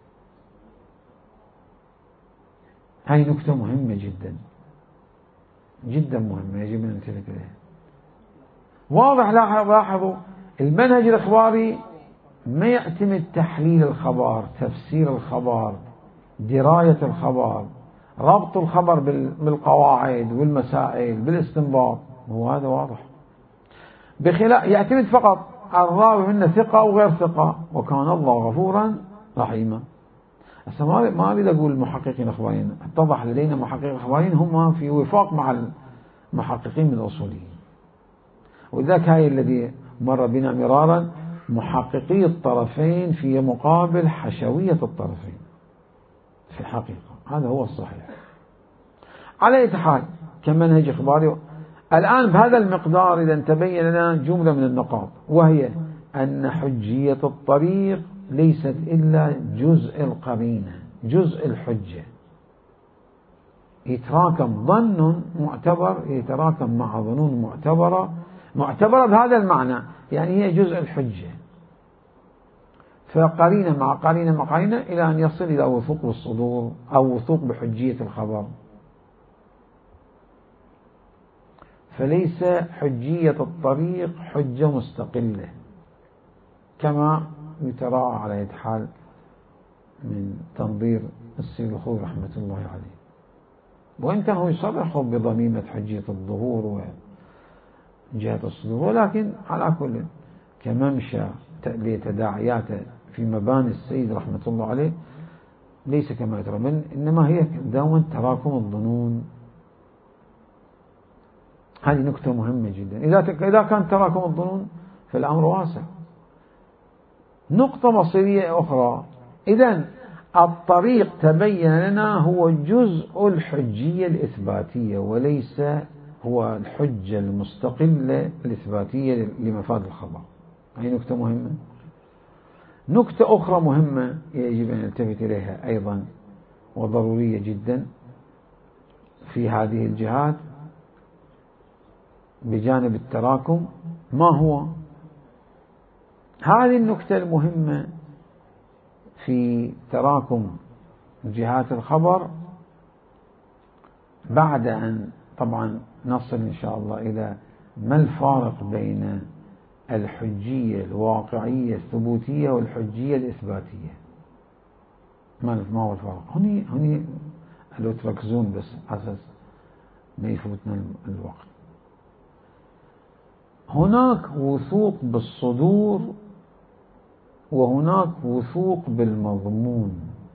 هاي نكتة مهمة جدا جدا مهمة، يجب أن ننتبه إليها. واضح، لاحظوا المنهج الإخباري ما يعتمد تحليل الخبر، تفسير الخبر، دراية الخبر، ربط الخبر بالقواعد والمسائل بالاستنباط، هو هذا واضح. بخلاف يعتمد فقط الراوي منه ثقة وغير ثقة، وكان الله غفورا رحيما. هسه ما أريد أقول محققين إخباريين، اتضح لدينا محققين إخباريين هم في وفاق مع المحققين من الأصوليين، وذاك هاي الذي مر بنا مرارا، محققي الطرفين في مقابل حشوية الطرفين في الحقيقة، هذا هو الصحيح. على أي حال كمنهج إخباري الآن بهذا المقدار إذا تبين لنا جملة من النقاط، وهي أن حجية الطريق ليست إلا جزء القرينة، جزء الحجة، يتراكم ظن معتبر يتراكم مع ظنون معتبرة معتبرة بهذا المعنى، يعني هي جزء الحجة، فقرينة مع قرينة مع قرينة إلى أن يصل إلى وثوق بالصدور أو وثوق بحجية الخبر. فليس حجية الطريق حجة مستقلة كما يتراءى على يد حال من تنظير السيد الخوي رحمة الله عليه، وإن كان هو يصرح بضميمة حجية الظهور وجهة الصدور، ولكن على كل كممشى لتداعياته في مباني السيد رحمة الله عليه ليس كما يترى من، إنما هي دوما تراكم الظنون. هذه نكتة مهمة جدا. إذا إذا كان تراكم الظنون فالأمر واسع. نقطة مصيرية أخرى، إذن الطريق تبين لنا هو جزء الحجية الإثباتية وليس هو الحجة المستقلة الإثباتية لمفاد الخبر. هذه نكتة مهمة. نكتة أخرى مهمة يجب أن نلتفت إليها أيضا وضرورية جدا في هذه الجهات بجانب التراكم، ما هو؟ هذه النكتة المهمة في تراكم جهات الخبر بعد أن طبعا نصل إن شاء الله إلى ما الفارق بين الحجية الواقعية الثبوتية والحجية الإثباتية، ما هو الفارق؟ هني هني لو تركزون بس أساس ما يفوتنا الوقت. هناك وثوق بالصدور وهناك وثوق بالمضمون.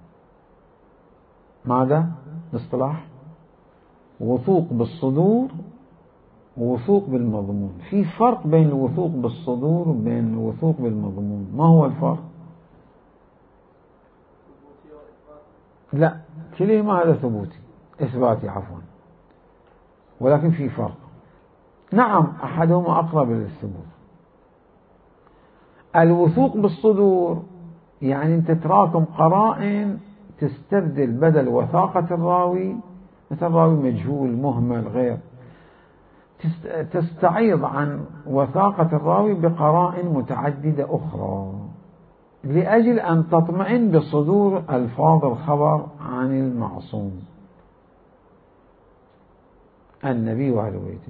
ماذا؟ الاصطلاح وثوق بالصدور ووثوق بالمضمون. في فرق بين الوثوق بالصدور وبين الوثوق بالمضمون. ما هو الفرق؟ لا، كلمة هذا ثبوتي إثباتي عفوا، ولكن في فرق. نعم أحدهما أقرب للثبوت. الوثوق بالصدور يعني أنت تراكم قرائن تستبدل بدل وثاقة الراوي، مثل راوي مجهول مهمل غير، تستعيض عن وثاقة الراوي بقرائن متعددة أخرى لأجل أن تطمئن بصدور ألفاظ الخبر عن المعصوم النبي وأهل بيته.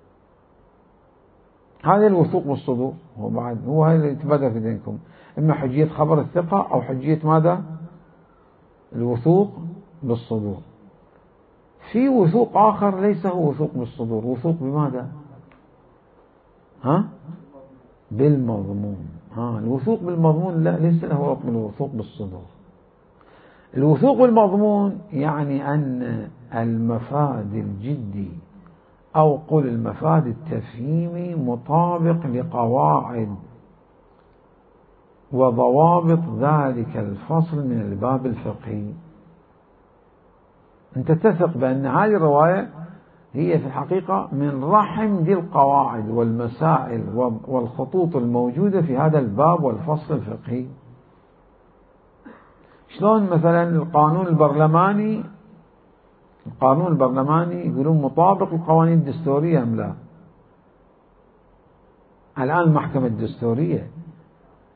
هذا الوثوق بالصدور هو بعد هو هذا اللي يتبادر في ذهنكم، إما حجية خبر الثقة أو حجية ماذا؟ الوثوق بالصدور. في وثوق آخر ليس هو وثوق بالصدور، وثوق بماذا؟ ها؟ بالمضمون. ها الوثوق بالمضمون لا ليس له رقم الوثوق بالصدور. الوثوق بالمضمون يعني أن المفاد الجدي أو قل المفاد التفهيمي مطابق لقواعد وضوابط ذلك الفصل من الباب الفقهي. أنت تثق بأن هذه الرواية هي في الحقيقة من رحم دي القواعد والمسائل والخطوط الموجودة في هذا الباب والفصل الفقهي. شلون مثلا القانون البرلماني القانون البرلماني يقولون مطابق للقوانين الدستورية أم لا؟ الآن المحكمة الدستورية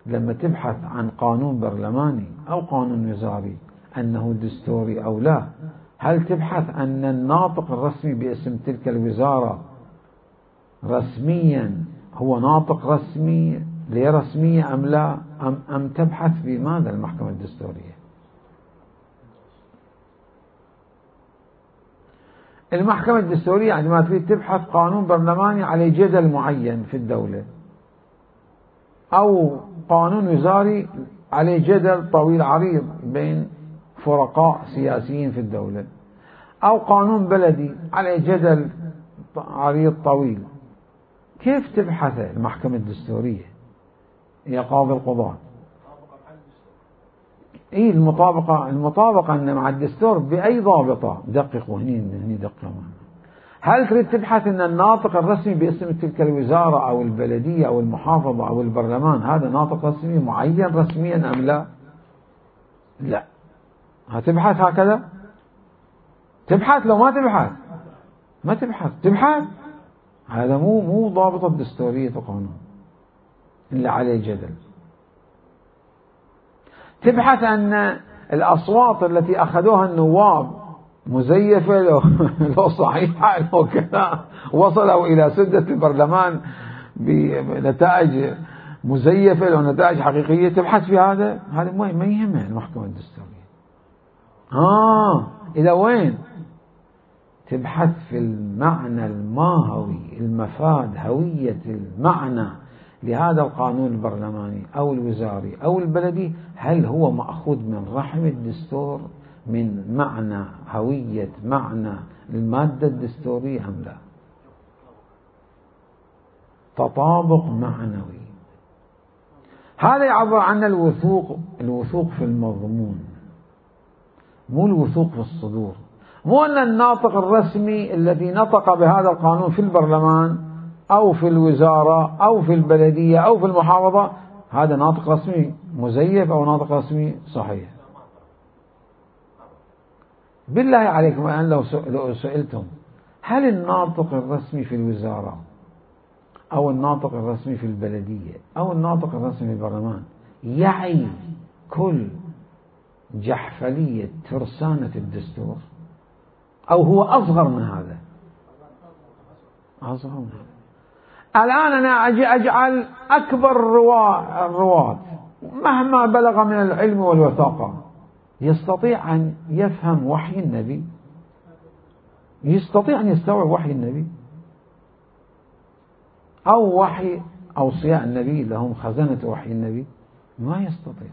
لما تبحث عن قانون برلماني أو قانون وزاري أنه دستوري أو لا، هل تبحث أن الناطق الرسمي باسم تلك الوزارة رسميا هو ناطق رسمي ليه رسمية أم لا، أم, أم تبحث في ماذا المحكمة الدستورية؟ المحكمة الدستورية عندما تريد تبحث قانون برلماني على جدل معين في الدولة أو قانون وزاري على جدل طويل عريض بين فرقاء سياسيين في الدولة، أو قانون بلدي على جدل عريض طويل، كيف تبحث المحكمة الدستورية يا قاضي القضاة؟ إيه المطابقة؟ المطابقة أن مع الدستور بأي ضابطة؟ دققوا هني هني دققوا. هل تريد تبحث أن الناطق الرسمي باسم تلك الوزارة أو البلدية أو المحافظة أو البرلمان هذا ناطق رسمي معين رسميا أم لا؟ لا. هتبحث هكذا؟ تبحث، لو ما تبحث ما تبحث تبحث، هذا مو مو ضابطة دستورية قانون اللي عليه جدل. تبحث أن الأصوات التي أخذوها النواب مزيفة لو, لو صحيحة لو كذا، وصلوا إلى سدة البرلمان بنتائج مزيفة لو نتائج حقيقية، تبحث في هذا؟ هذا ما يهمه المحكمة الدستورية. آه إلى وين؟ تبحث في المعنى الماهوي، المفاد، هوية المعنى لهذا القانون البرلماني أو الوزاري أو البلدي، هل هو مأخوذ من رحم الدستور، من معنى هوية معنى المادة الدستورية أم لا؟ تطابق معنوي. هذا يعبر عن الوثوق، الوثوق في المضمون، مو الوثوق في الصدور. مو أن الناطق الرسمي الذي نطق بهذا القانون في البرلمان أو في الوزارة أو في البلدية أو في المحافظة هذا ناطق رسمي مزيف أو ناطق رسمي صحيح. بالله عليكم الآن لو سئلتم هل الناطق الرسمي في الوزارة أو الناطق الرسمي في البلدية أو الناطق الرسمي في البرلمان يعي كل جحفلية ترسانة الدستور، أو هو أصغر من هذا؟ أصغر من هذا. الآن أنا أجي أجعل أكبر الرواة مهما بلغ من العلم والوثاقة يستطيع أن يفهم وحي النبي، يستطيع أن يستوعب وحي النبي أو وحي أوصياء النبي لهم خزنة وحي النبي؟ ما يستطيع.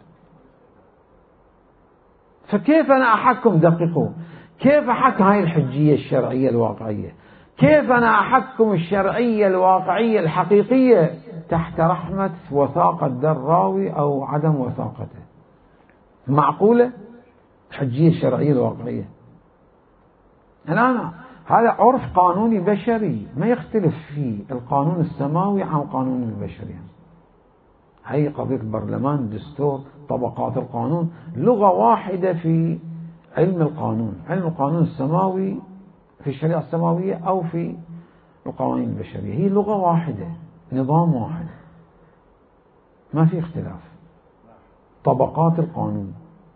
فكيف أنا أحكم؟ دققوا، كيف أحكم هاي الحجية الشرعية الواقعية؟ كيف أنا أحكم الشرعية الواقعية الحقيقية تحت رحمة وثاقة دراوي أو عدم وثاقته؟ معقولة الحجية الشرعية الواقعية؟ الآن هذا عرف قانوني بشري ما يختلف فيه القانون السماوي عن القانون البشري. هي قضية البرلمان، الدستور، طبقات القانون، لغة واحدة في علم القانون، علم القانون السماوي في الشريعة السماوية أو في القوانين البشرية، هي لغة واحدة، نظام واحد، ما في اختلاف. طبقات القانون.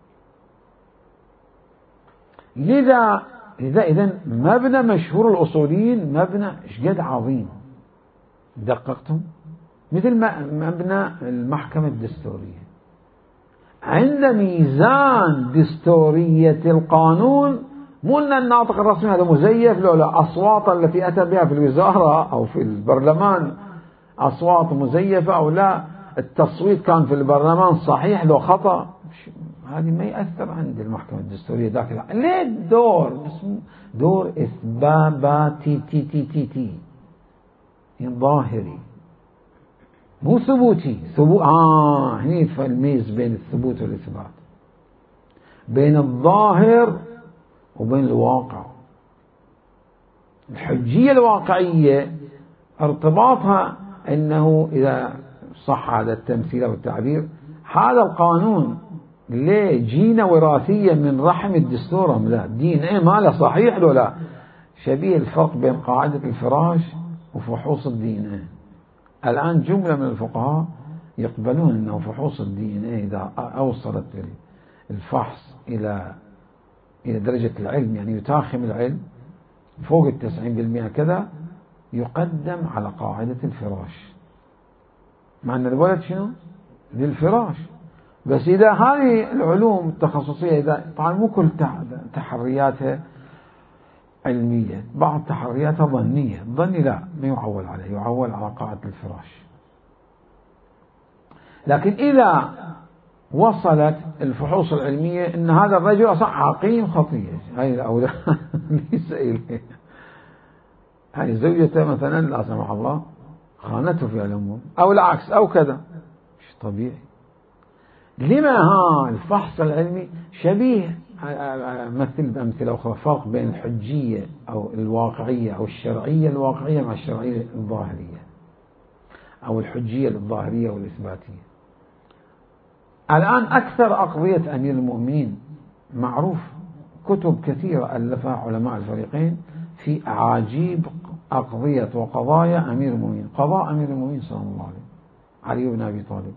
لذا لذا إذن مبنى مشهور الأصوليين مبنى شقد عظيم، دققتم؟ مثل مبنى المحكمة الدستورية، عند ميزان دستورية القانون، مو أن الناطق الرسمي هذا مزيف، لولا أصوات التي أتى بها في الوزارة أو في البرلمان أصوات مزيفة أو لا، التصويت كان في البرلمان صحيح لو خطأ، هذه ما يأثر عند المحكمة الدستورية ذاك. ليه دور اسمه دور إثباتي تي تي تي تي ظاهري مو ثبوتي. ثبوت آه هني فالميز بين الثبوت والإثبات، بين الظاهر وبين الواقع. الحجية الواقعية ارتباطها أنه إذا صح هذا التمثيل أو التعبير، هذا القانون ليه جينا وراثيا من رحم الدستور أم لا؟ دين إيه ماله صحيح لو لا؟ شبيه الفرق بين قاعدة الفراش وفحوص الدين إيه. الآن جملة من الفقهاء يقبلون أنه فحوص الدي إن إيه إذا أوصلت الفحص إلى إلى درجة العلم، يعني يتاخم العلم فوق التسعين بالمئة كذا، يقدم على قاعدة الفراش، مع أن الولد شنو؟ للفراش. بس إذا هذه العلوم التخصصية إذا طبعا مو كل تحرياتها علمية، بعض تحرياتها ظنية، الظني لا ما يعول عليه، يعول على قاعدة الفراش. لكن إذا وصلت الفحوص العلمية أن هذا الرجل أصلا عقيم خطية، هاي الأولى ليس إليه، هاي زوجته مثلا لا سمح الله خانته في العموم أو العكس أو كذا، مش طبيعي. لما ها الفحص العلمي شبيه، مثل بأمثلة أخرى، فرق بين الحجية أو الواقعية أو الشرعية الواقعية مع الشرعية الظاهرية، أو الحجية الظاهرية والإثباتية. الآن أكثر أقضية أمير المؤمنين معروف، كتب كثيرة ألفها علماء الفريقين في أعاجيب أقضية وقضايا أمير المؤمنين، قضاء أمير المؤمنين صلى الله عليه علي بن أبي طالب.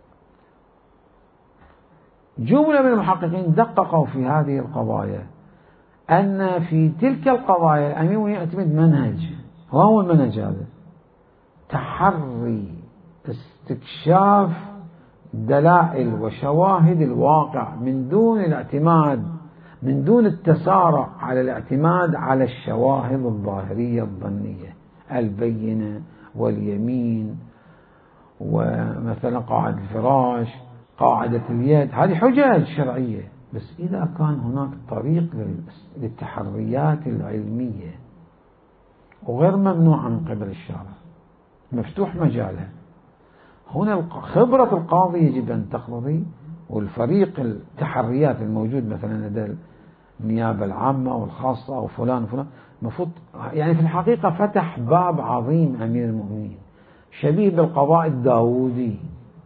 جملة من المحققين دققوا في هذه القضايا أن في تلك القضايا الأمير المؤمنين يعتمد منهج، وهو المنهج هذا تحري استكشاف دلائل وشواهد الواقع من دون الاعتماد، من دون التسارع على الاعتماد على الشواهد الظاهرية الظنية، البينة واليمين ومثلا قاعدة الفراش، قاعدة اليد، هذه حجج شرعية. بس إذا كان هناك طريق للتحريات العلمية وغير ممنوعة من قبل الشارع، مفتوح مجالها، هنا خبرة القاضي يجب أن تقتضي، والفريق التحريات الموجود مثلا لدى النيابة العامة والخاصة أو فلان وفلان، مفروض يعني في الحقيقة فتح باب عظيم أمير المؤمنين شبيه بالقضاء الداودي،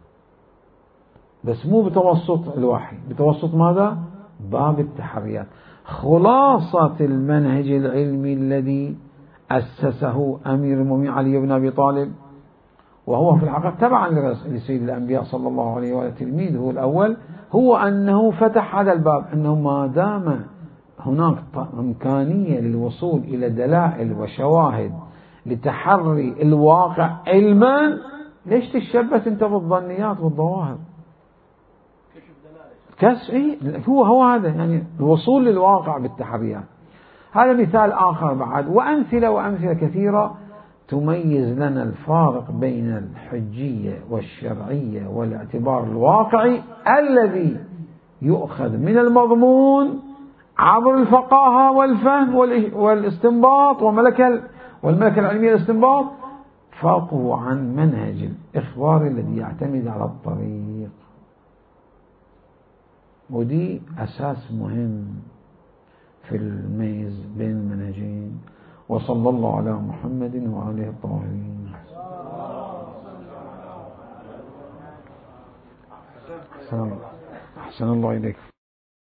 بس مو بتوسط الوحي، بتوسط ماذا؟ باب التحريات. خلاصة المنهج العلمي الذي أسسه أمير المؤمنين علي بن أبي طالب، وهو في الحقيقة تبعا لسيد الأنبياء صلى الله عليه وآله تلميذه الأول، هو أنه فتح هذا الباب، أنه ما دام هناك إمكانية للوصول إلى دلائل وشواهد لتحري الواقع علما، ليش تشبث أنت بالظنيات والظواهر؟ كشف إيه؟ هو هو هذا يعني الوصول للواقع بالتحريات. هذا مثال آخر بعد، وأمثلة وأمثلة كثيرة تميز لنا الفارق بين الحجية والشرعية والاعتبار الواقعي الذي يؤخذ من المضمون عبر الفقاهة والفهم والاستنباط وملكة والملكة العلمية الاستنباط، فرقه عن منهج الإخبار الذي يعتمد على الطريق. ودي أساس مهم في الميز بين المنهجين. وصلى الله على محمد وآله الطاهرين. أحسن الله إليك.